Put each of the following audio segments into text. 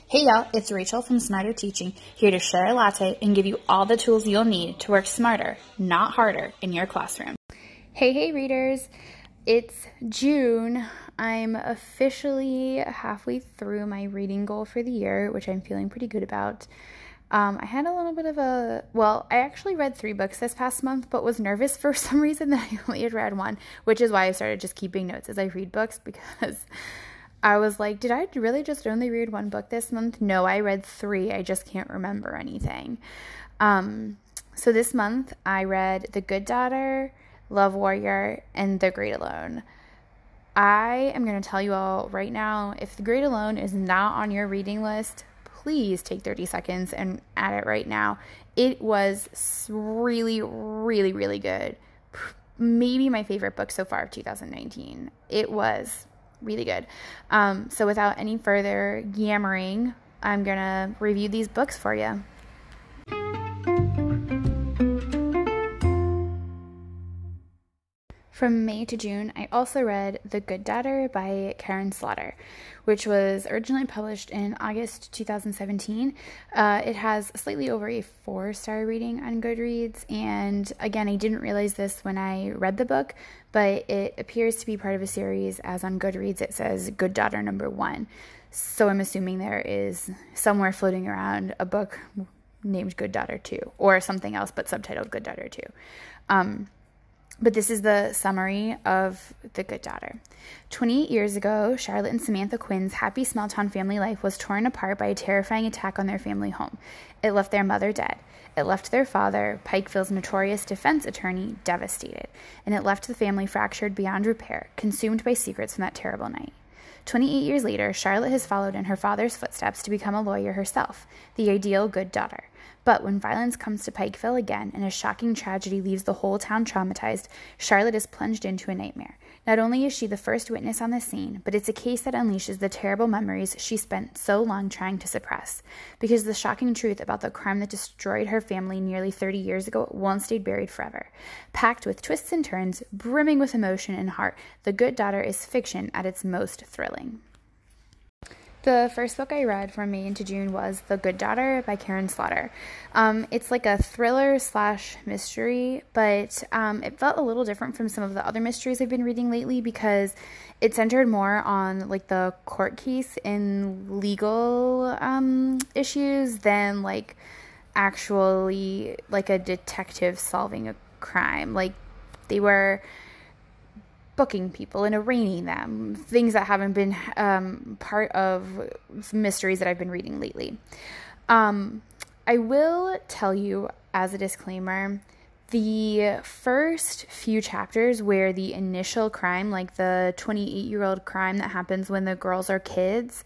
Hey y'all, it's Rachel from Smarter Teaching, here to share a latte and give you all the tools you'll need to work smarter, not harder, in your classroom. Hey readers, it's June. I'm officially halfway through my reading goal for the year, which I'm feeling pretty good about. I had a little bit of I actually read 3 books this past month, but was nervous for some reason that I only had read one, which is why I started just keeping notes as I read books, because I was like, did I really just only read 1 book this month? No, I read 3. I just can't remember anything. So this month I read The Good Daughter, Love Warrior, and The Great Alone. I am going to tell you all right now, if The Great Alone is not on your reading list, please take 30 seconds and add it right now. It was really, really, really good. Maybe my favorite book so far of 2019. It was really good. So without any further yammering, I'm going to review these books for you. From May to June, I also read The Good Daughter by Karin Slaughter, which was originally published in August 2017. It has slightly over a 4-star rating on Goodreads, and again, I didn't realize this when I read the book, but it appears to be part of a series, as on Goodreads it says Good Daughter number 1. So I'm assuming there is somewhere floating around a book named Good Daughter 2, or something else but subtitled Good Daughter 2. But this is the summary of The Good Daughter. 28 years ago, Charlotte and Samantha Quinn's happy small-town family life was torn apart by a terrifying attack on their family home. It left their mother dead. It left their father, Pikeville's notorious defense attorney, devastated. And it left the family fractured beyond repair, consumed by secrets from that terrible night. 28 years later, Charlotte has followed in her father's footsteps to become a lawyer herself, the ideal good daughter. But when violence comes to Pikeville again and a shocking tragedy leaves the whole town traumatized, Charlotte is plunged into a nightmare. Not only is she the first witness on the scene, but it's a case that unleashes the terrible memories she spent so long trying to suppress. Because the shocking truth about the crime that destroyed her family nearly 30 years ago won't stay buried forever. Packed with twists and turns, brimming with emotion and heart, The Good Daughter is fiction at its most thrilling. The first book I read from May into June was The Good Daughter by Karin Slaughter. It's like a thriller/mystery, but it felt a little different from some of the other mysteries I've been reading lately because it centered more on like the court case and legal issues than like actually like a detective solving a crime. Like they were booking people and arraigning them, things that haven't been part of mysteries that I've been reading lately. I will tell you as a disclaimer, the first few chapters where the initial crime, like the 28-year-old crime that happens when the girls are kids,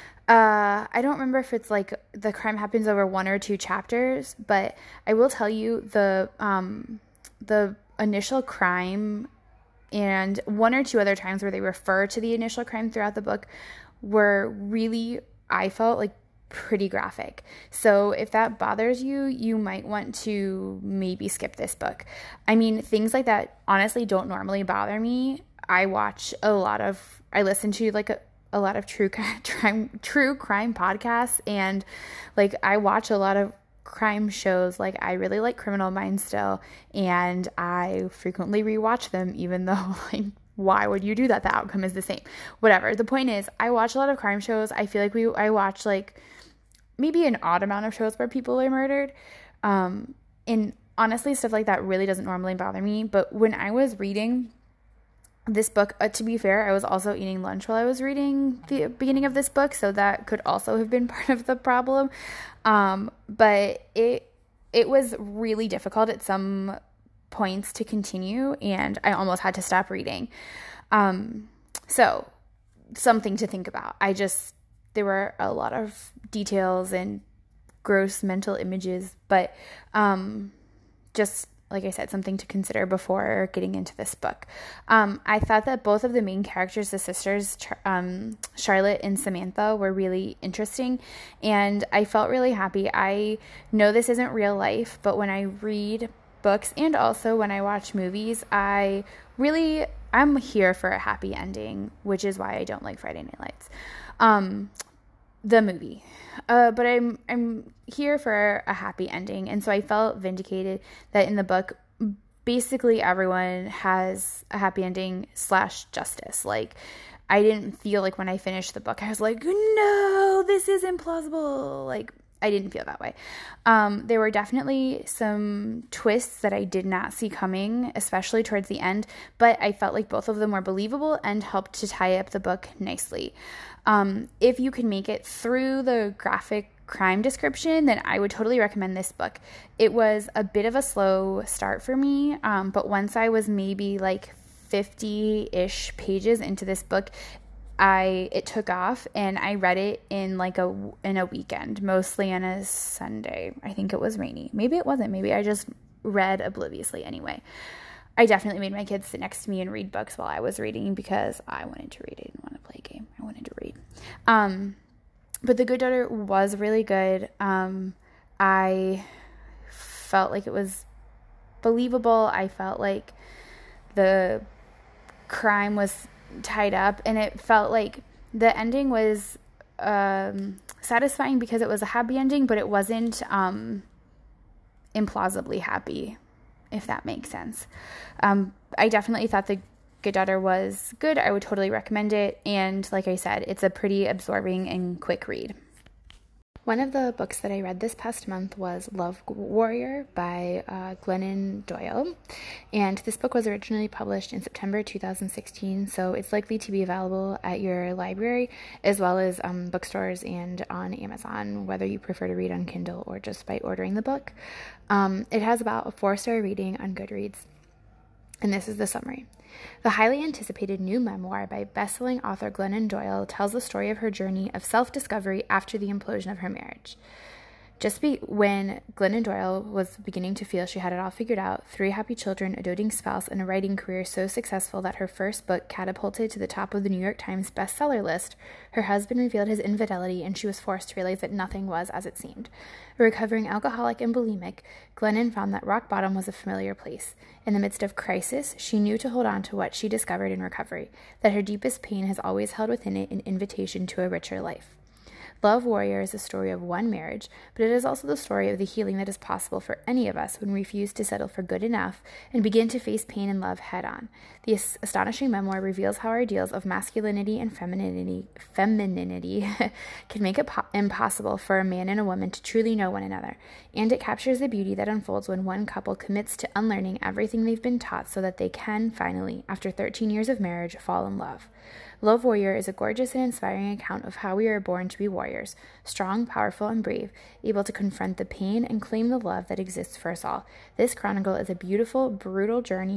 I don't remember if it's like the crime happens over 1 or 2 chapters, but I will tell you the initial crime and 1 or 2 other times where they refer to the initial crime throughout the book were really, I felt like, pretty graphic. So if that bothers you, you might want to maybe skip this book. I mean, things like that honestly don't normally bother me. I listen to like a lot of true crime podcasts, and like I watch a lot of crime shows. Like I really like Criminal Minds still, and I frequently rewatch them, even though like why would you do that? The outcome is the same. Whatever. The point is, I watch a lot of crime shows. I feel like I watch like maybe an odd amount of shows where people are murdered. And honestly, stuff like that really doesn't normally bother me. But when I was reading this book, to be fair, I was also eating lunch while I was reading the beginning of this book, so that could also have been part of the problem. But it was really difficult at some points to continue, and I almost had to stop reading. So something to think about. There were a lot of details and gross mental images, but just like I said, something to consider before getting into this book. I thought that both of the main characters, the sisters, Charlotte and Samantha, were really interesting, and I felt really happy. I know this isn't real life, but when I read books and also when I watch movies, I'm here for a happy ending, which is why I don't like Friday Night Lights. the movie. But I'm here for a happy ending, and so I felt vindicated that in the book, basically everyone has a happy ending / justice. Like, I didn't feel like when I finished the book, I was like, no, this is implausible. Like, I didn't feel that way. There were definitely some twists that I did not see coming, especially towards the end, but I felt like both of them were believable and helped to tie up the book nicely. If you can make it through the graphic crime description, then I would totally recommend this book. It was a bit of a slow start for me, but once I was maybe like 50-ish pages into this book, it took off, and I read it in a weekend, mostly on a Sunday. I think it was rainy. Maybe it wasn't. Maybe I just read obliviously anyway. I definitely made my kids sit next to me and read books while I was reading because I wanted to read. I didn't want to play a game. I wanted to read. But The Good Daughter was really good. I felt like it was believable. I felt like the crime was tied up, and it felt like the ending was satisfying because it was a happy ending, but it wasn't implausibly happy, if that makes sense. I definitely thought The Good Daughter was good. I would totally recommend it, and like I said, it's a pretty absorbing and quick read. One of the books that I read this past month was Love Warrior by Glennon Doyle, and this book was originally published in September 2016, so it's likely to be available at your library as well as bookstores and on Amazon, whether you prefer to read on Kindle or just by ordering the book. It has about a 4-star rating on Goodreads, and this is the summary. The highly anticipated new memoir by best-selling author Glennon Doyle tells the story of her journey of self-discovery after the implosion of her marriage. When Glennon Doyle was beginning to feel she had it all figured out, 3 happy children, a doting spouse, and a writing career so successful that her first book catapulted to the top of the New York Times bestseller list, her husband revealed his infidelity, and she was forced to realize that nothing was as it seemed. A recovering alcoholic and bulimic, Glennon found that rock bottom was a familiar place. In the midst of crisis, she knew to hold on to what she discovered in recovery, that her deepest pain has always held within it an invitation to a richer life. Love Warrior is the story of one marriage, but it is also the story of the healing that is possible for any of us when we refuse to settle for good enough and begin to face pain and love head on. The astonishing memoir reveals how our ideals of masculinity and femininity can make it impossible for a man and a woman to truly know one another, and it captures the beauty that unfolds when one couple commits to unlearning everything they've been taught so that they can finally, after 13 years of marriage, fall in love. Love Warrior is a gorgeous and inspiring account of how we are born to be warriors, strong, powerful, and brave, able to confront the pain and claim the love that exists for us all. This chronicle of a beautiful, brutal journey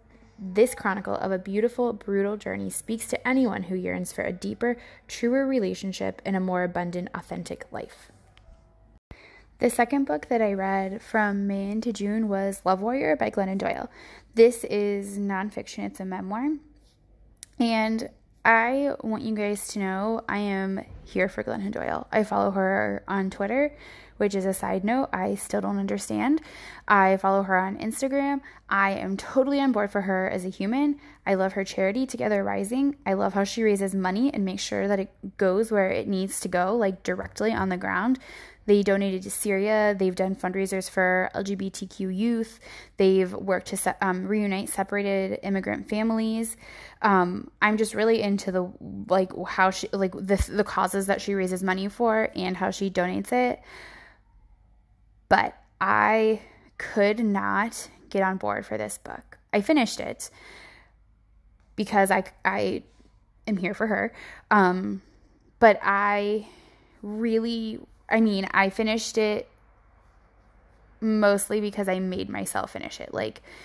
speaks to anyone who yearns for a deeper, truer relationship and a more abundant, authentic life. The second book that I read from May into June was Love Warrior by Glennon Doyle. This is nonfiction. It's a memoir. And I want you guys to know I am here for Glennon Doyle. I follow her on Twitter, which is a side note I still don't understand. I follow her on Instagram. I am totally on board for her as a human. I love her charity, Together Rising. I love how she raises money and makes sure that it goes where it needs to go, like directly on the ground. They donated to Syria. They've done fundraisers for LGBTQ youth. They've worked to reunite separated immigrant families. I'm just really into the causes that she raises money for and how she donates it. But I could not get on board for this book. I finished it because I am here for her. But I finished it mostly because I made myself finish it.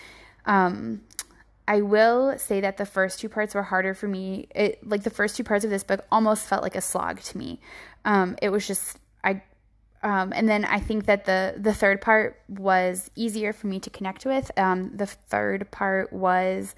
I will say that the first 2 parts were harder for me. The first 2 parts of this book almost felt like a slog to me. It was just, and then I think that the third part was easier for me to connect with. The third part was,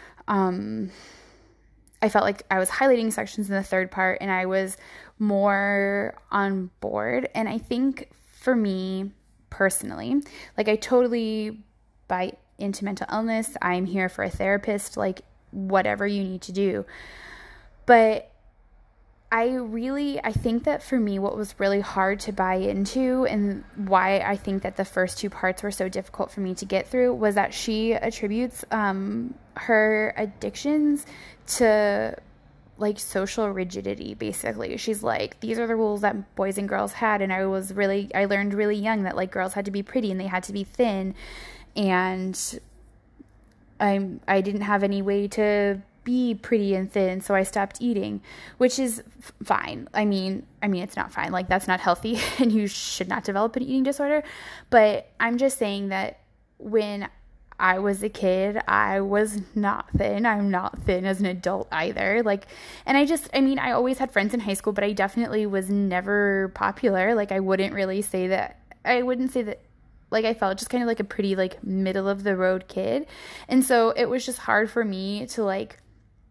I felt like I was highlighting sections in the third part and I was more on board. And I think for me personally, I totally buy into mental illness. I'm here for a therapist, whatever you need to do. But I think that for me, what was really hard to buy into and why I think that the first two parts were so difficult for me to get through was that she attributes her addictions to like social rigidity, basically. She's like, these are the rules that boys and girls had, and I learned really young that like girls had to be pretty and they had to be thin, and I didn't have any way to be pretty and thin, so I stopped eating, which is fine. I mean, it's not fine. Like, that's not healthy, and you should not develop an eating disorder. But I'm just saying that when I was a kid, I was not thin. I'm not thin as an adult either. Like, and I always had friends in high school, but I definitely was never popular. Like, I wouldn't say that like I felt just kind of like a pretty like middle of the road kid. And so it was just hard for me to like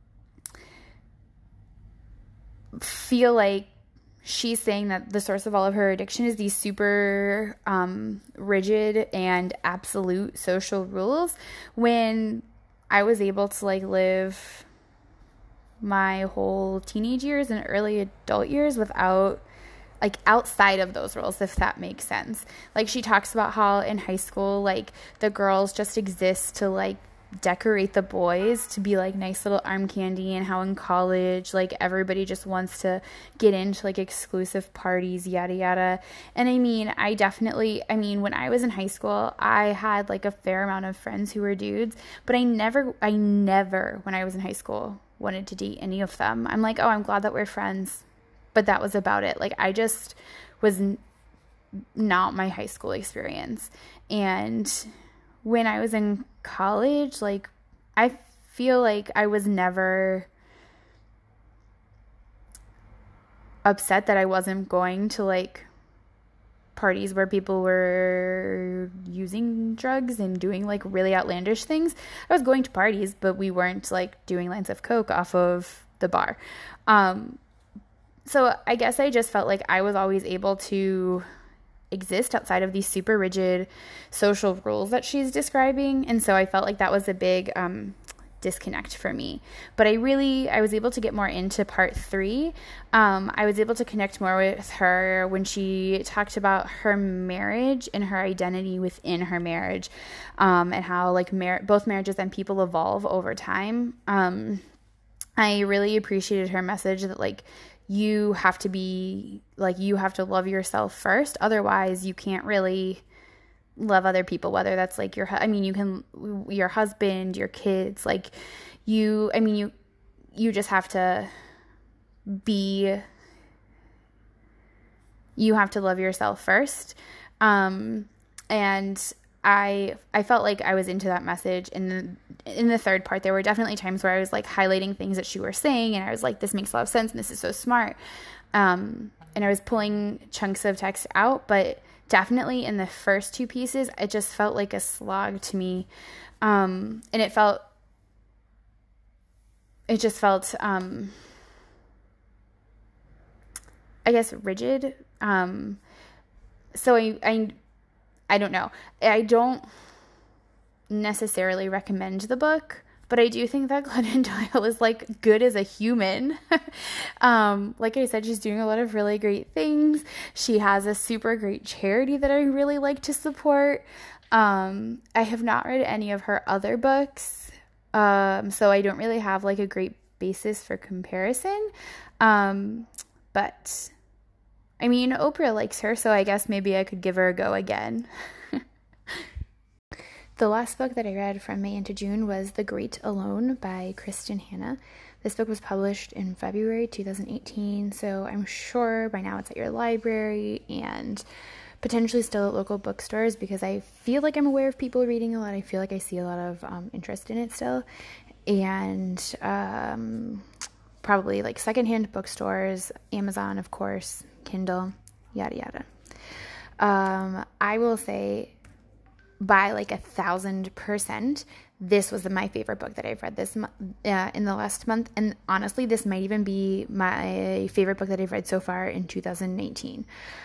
feel like she's saying that the source of all of her addiction is these super rigid and absolute social rules, when I was able to like live my whole teenage years and early adult years without like outside of those rules, if that makes sense. Like, she talks about how in high school, like, the girls just exist to like decorate the boys to be like nice little arm candy, and how in college like everybody just wants to get into like exclusive parties, yada yada. And when I was in high school, I had like a fair amount of friends who were dudes, but I never when I was in high school wanted to date any of them. I'm like, oh, I'm glad that we're friends, but that was about it. Like, I just was not my high school experience. And when I was in college, like, I feel like I was never upset that I wasn't going to like parties where people were using drugs and doing like really outlandish things. I was going to parties, but we weren't like doing lines of coke off of the bar. So I guess I just felt like I was always able to exist outside of these super rigid social rules that she's describing. And so I felt like that was a big disconnect for me. But I was able to get more into part 3. I was able to connect more with her when she talked about her marriage and her identity within her marriage, and how like both marriages and people evolve over time. I really appreciated her message that like, you have to love yourself first. Otherwise, you can't really love other people, whether that's like your husband, your kids, like you just have to love yourself first. And I felt like I was into that message. In the third part, there were definitely times where I was like highlighting things that she was saying, and I was like, this makes a lot of sense and this is so smart. And I was pulling chunks of text out, but definitely in the first 2 pieces, it just felt like a slog to me. And it just felt I guess rigid. So I don't know. I don't necessarily recommend the book, but I do think that Glennon Doyle is like good as a human. Like I said, she's doing a lot of really great things. She has a super great charity that I really like to support. I have not read any of her other books, so I don't really have like a great basis for comparison. But Oprah likes her, so I guess maybe I could give her a go again. The last book that I read from May into June was The Great Alone by Kristen Hanna. This book was published in February 2018, so I'm sure by now it's at your library and potentially still at local bookstores, because I feel like I'm aware of people reading a lot. I feel like I see a lot of interest in it still. And probably like secondhand bookstores, Amazon, of course, Kindle, yada yada. I will say by like 1,000%, this was my favorite book that I've read in the last month. And honestly, this might even be my favorite book that I've read so far in 2019.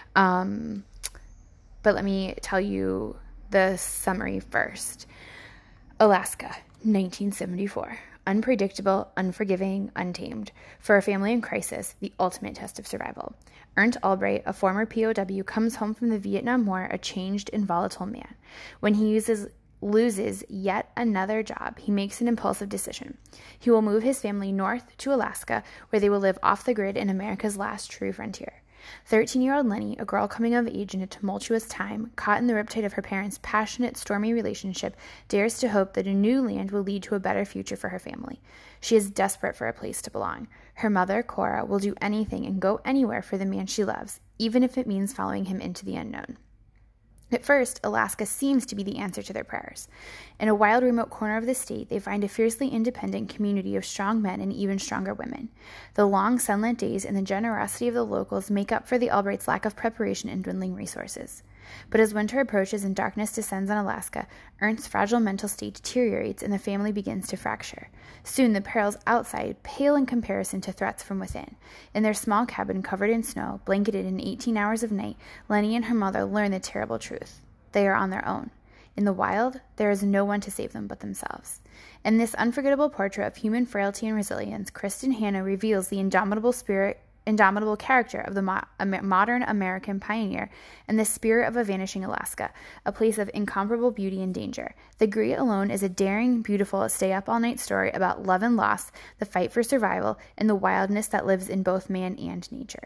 But let me tell you the summary first. Alaska, 1974. unpredictable, unforgiving, untamed. For a family in crisis, the ultimate test of survival. Ernst Albright, a former POW, comes home from the Vietnam War a changed and volatile man. When he loses yet another job, he makes an impulsive decision. He will move his family north to Alaska, where they will live off the grid in America's last true frontier. 13-year-old Lenny, a girl coming of age in a tumultuous time, caught in the riptide of her parents' passionate, stormy relationship, dares to hope that a new land will lead to a better future for her family. She is desperate for a place to belong. Her mother, Cora, will do anything and go anywhere for the man she loves, even if it means following him into the unknown. At first, Alaska seems to be the answer to their prayers. In a wild, remote corner of the state, they find a fiercely independent community of strong men and even stronger women. The long, sunlit days and the generosity of the locals make up for the Albrights' lack of preparation and dwindling resources. But as winter approaches and darkness descends on Alaska, Ernst's fragile mental state deteriorates and the family begins to fracture. Soon the perils outside pale in comparison to threats from within. In their small cabin covered in snow, blanketed in 18 hours of night, Lenny and her mother learn the terrible truth. They are on their own. In the wild, there is no one to save them but themselves. In this unforgettable portrait of human frailty and resilience, Kristen Hanna reveals the indomitable character of the modern American pioneer and the spirit of a vanishing Alaska, a place of incomparable beauty and danger. The Great Alone is a daring, beautiful, stay-up-all-night story about love and loss, the fight for survival, and the wildness that lives in both man and nature.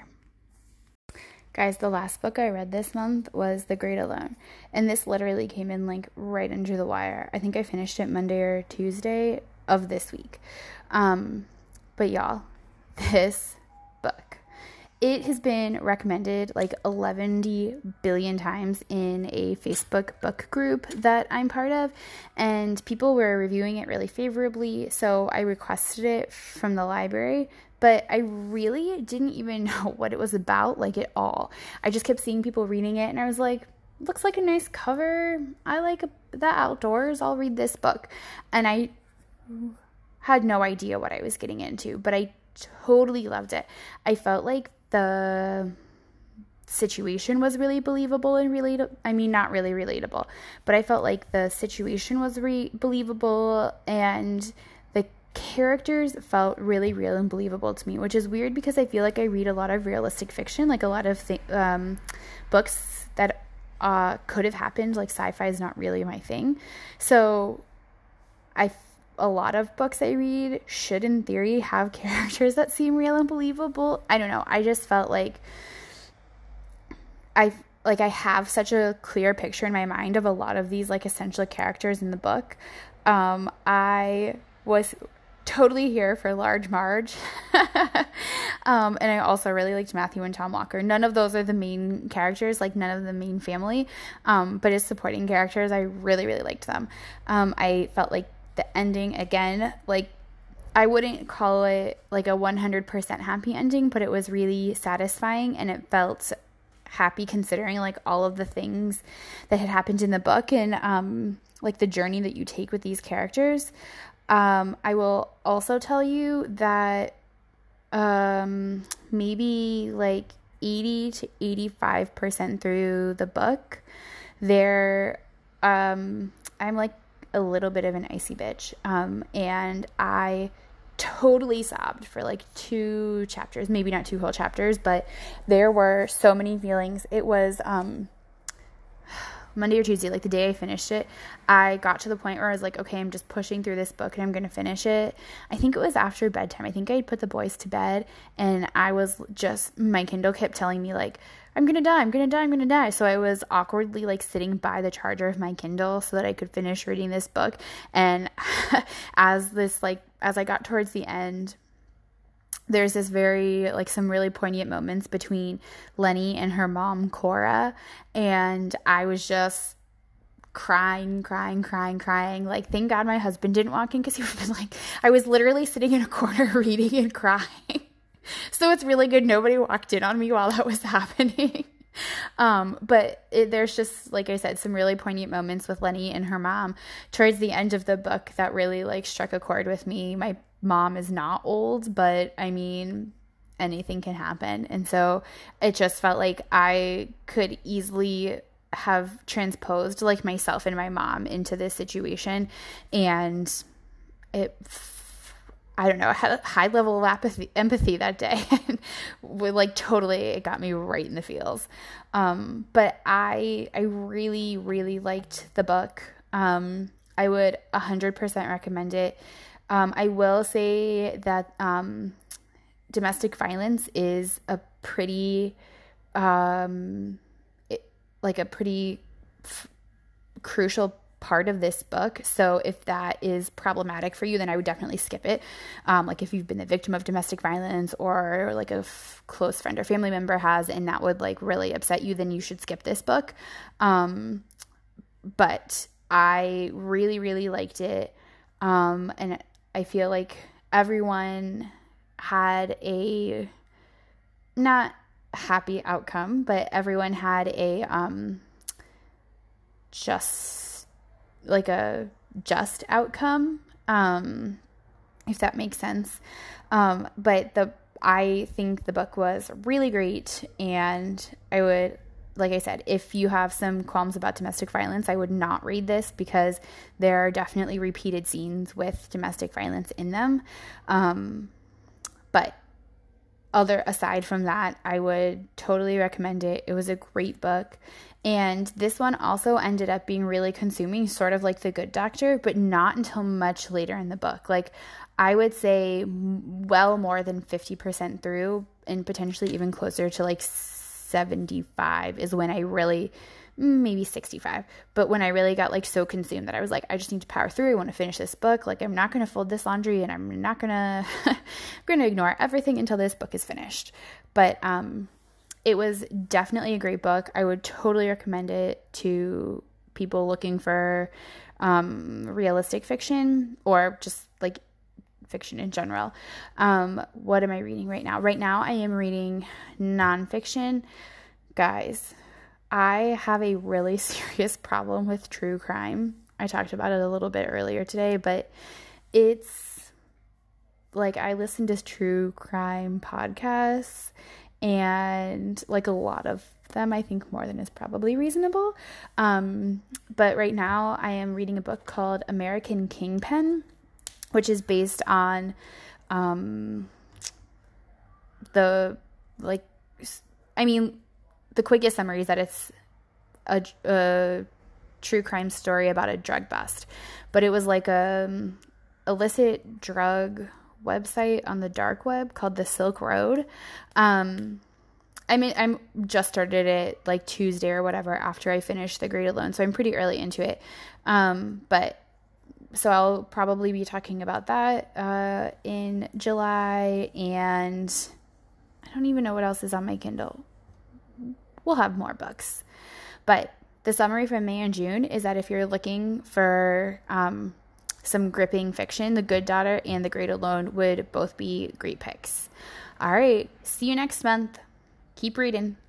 Guys, the last book I read this month was The Great Alone, and this literally came in like right under the wire. I think I finished it Monday or Tuesday of this week. But y'all, this book, it has been recommended like 11 billion times in a Facebook book group that I'm part of, and people were reviewing it really favorably, so I requested it from the library. But I really didn't even know what it was about, like, at all. I just kept seeing people reading it, and I was like, looks like a nice cover. I like the outdoors. I'll read this book. And I had no idea what I was getting into, but I totally loved it. I felt like the situation was really believable and relatable. I mean, not really relatable, but I felt like the situation was believable, and characters felt really real and believable to me, which is weird because I feel like I read a lot of realistic fiction, like a lot of books that could have happened. Like sci-fi is not really my thing, so a lot of books I read should in theory have characters that seem real and believable. I don't know, I just felt like I have such a clear picture in my mind of a lot of these like essential characters in the book. I was totally here for Large Marge. And I also really liked Matthew and Tom Walker. None of those are the main characters, like none of the main family, but as supporting characters, I really, really liked them. I felt like the ending, again, like I wouldn't call it like a 100% happy ending, but it was really satisfying, and it felt happy considering like all of the things that had happened in the book, and like the journey that you take with these characters. I will also tell you that maybe like 80 to 85% through the book, I'm like a little bit of an icy bitch, and I totally sobbed for like 2 chapters, maybe not 2 whole chapters, but there were so many feelings. It was Monday or Tuesday, like the day I finished it, I got to the point where I was like, okay, I'm just pushing through this book and I'm going to finish it. I think it was after bedtime. I think I had put the boys to bed, and I was just, my Kindle kept telling me like, I'm going to die, I'm going to die, I'm going to die. So I was awkwardly like sitting by the charger of my Kindle so that I could finish reading this book. And as I got towards the end, there's this very, like, some really poignant moments between Lenny and her mom, Cora, and I was just crying. Like, thank God my husband didn't walk in, because he would have been like, I was literally sitting in a corner reading and crying. So it's really good nobody walked in on me while that was happening. But there's just, like I said, some really poignant moments with Lenny and her mom towards the end of the book that really, like, struck a chord with me. My mom is not old, but I mean, anything can happen. And so it just felt like I could easily have transposed like myself and my mom into this situation, and it I don't know, I had a high level of empathy that day. Like totally, it got me right in the feels. But I really, really liked the book. I would 100% recommend it. I will say that domestic violence is a pretty, like a pretty crucial part of this book. So if that is problematic for you, then I would definitely skip it. Like if you've been the victim of domestic violence, or like a close friend or family member has, and that would like really upset you, then you should skip this book. But I really, really liked it. And I feel like everyone had a not happy outcome, but everyone had a just like a just outcome, if that makes sense. But I think the book was really great, and I would, like I said, if you have some qualms about domestic violence, I would not read this, because there are definitely repeated scenes with domestic violence in them. But aside from that, I would totally recommend it. It was a great book. And this one also ended up being really consuming, sort of like The Good Doctor, but not until much later in the book. Like, I would say well more than 50% through, and potentially even closer to like 75 is when I really, maybe 65, but when I really got like so consumed that I was like, I just need to power through. I want to finish this book. Like, I'm not going to fold this laundry, and I'm not going to, I'm going to ignore everything until this book is finished. But, it was definitely a great book. I would totally recommend it to people looking for, realistic fiction, or just like fiction in general. What am I reading right now? Right now I am reading nonfiction. Guys, I have a really serious problem with true crime. I talked about it a little bit earlier today, but it's like, I listen to true crime podcasts, and like a lot of them, I think more than is probably reasonable. But right now I am reading a book called American Kingpin, which is based on the quickest summary is that it's a true crime story about a drug bust, but it was like a illicit drug website on the dark web called the Silk Road. I'm just started it like Tuesday or whatever after I finished The Great Alone, so I'm pretty early into it. But so I'll probably be talking about that in July, and I don't even know what else is on my Kindle. We'll have more books. But the summary from May and June is that if you're looking for some gripping fiction, The Good Daughter and The Great Alone would both be great picks. All right, see you next month. Keep reading.